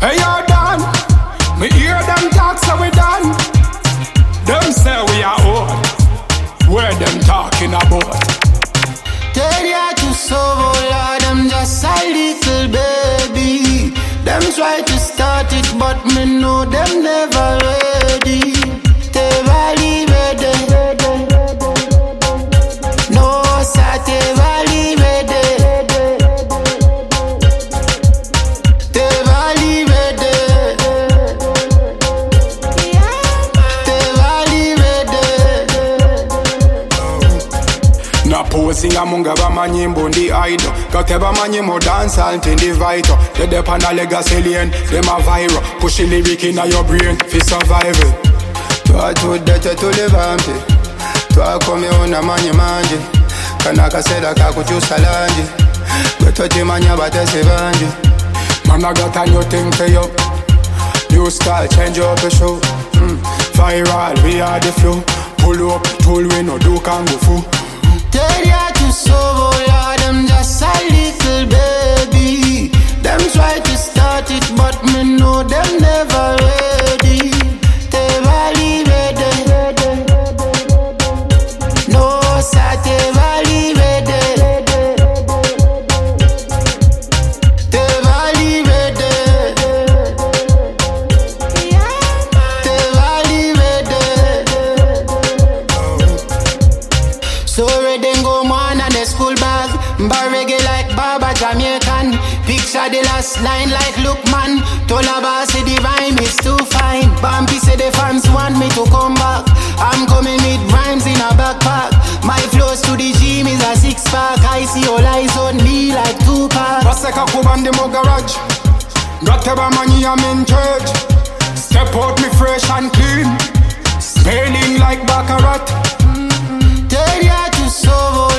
Hey, you're done. Me hear them talk, so we done. Them say we are old. Where them talking about? Tell ya to so Lord, I'm just a little baby. Them try to start it, but me know them never ready. They valley ready. No, sir, they valley ready. They valley ready. They valley ready. Na posing among bamanyi mbundi idol. Gote bamanyi mo dance and in the vital. They depend on legacy lane, them a viral. Push the lyric in your brain for survival. Toi tout dete tu le vampi. Toi come una mani mangi. Kana kasera kakuchusa langi. Goto chimanya batese banji. Man, I got a new thing for you. New style, change up the show. Viral, we are the flow. Pull up, tool we no do kung fu. Tell ya to so Lord, I'm just a little baby. Them try to start it, but me know them never ready. They valley ready. No, sir, they valley ready. They valley ready. They valley ready. So ready go man and the school bag. Bar reggae like Baba Jamaican. Picture the last line like Lookman. Tolaba say the rhyme is too fine. Bumpy say the fans want me to come back. I'm coming with rhymes in a backpack. My flows to the gym is a six-pack. I see all eyes on me like Tupac. Paseka kubandi mo garage. Got a money, I'm in church. Step out me fresh and clean. Smelling like Baccarat. Tell ya to so